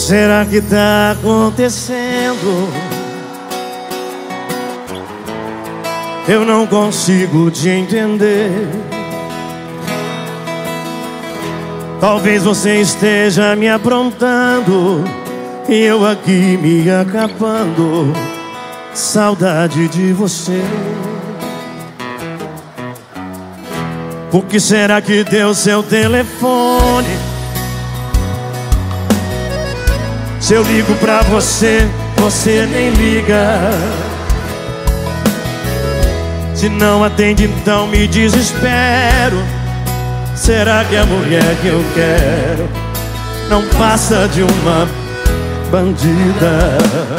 será que tá acontecendo? Eu não consigo te entender. Talvez você esteja me aprontando e eu aqui me acabando. Saudade de você. Por que será que deu seu telefone? Se eu ligo pra você, você nem liga. Se não atende, então me desespero. Será que a mulher que eu quero não passa de uma bandida?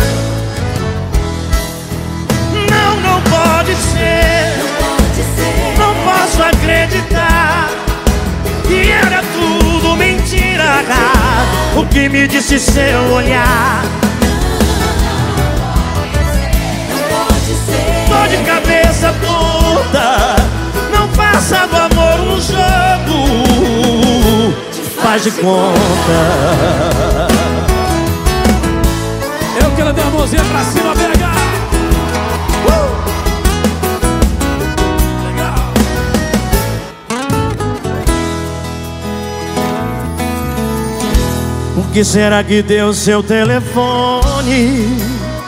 Não pode ser. Não posso acreditar que era tudo mentira. O que me disse seu olhar. Tô de cabeça toda. Não faça do amor um jogo. Faz de conta. Eu quero dar a mãozinha pra cima, BH. Legal. Por que será que deu seu telefone?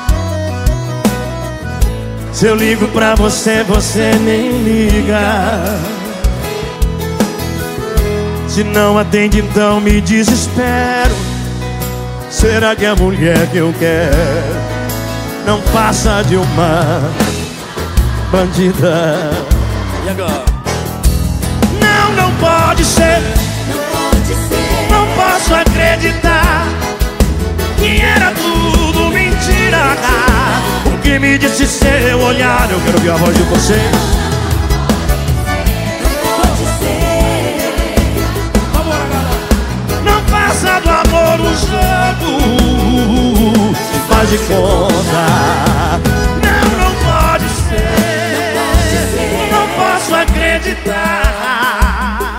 Se eu ligo pra você, você nem liga. Se não atende, então me desespero. Será que a mulher que eu quero não passa de uma bandida? E agora? Não pode ser. Não posso acreditar que era tudo mentira. O que me disse seu olhar. Eu quero ouvir a voz de vocês. Não passa do amor um jogo. Faz de conta. Não pode ser. Não posso acreditar.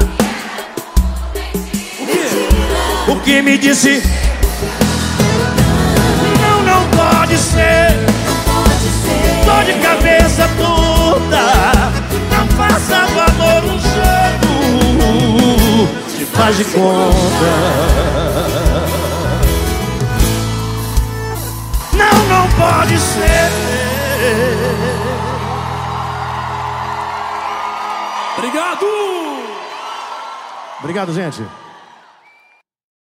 O que me disse. Não pode ser. Tô de cabeça toda. Não faça do amor um jogo. Se faz de conta. Não pode ser. Obrigado! Obrigado, gente.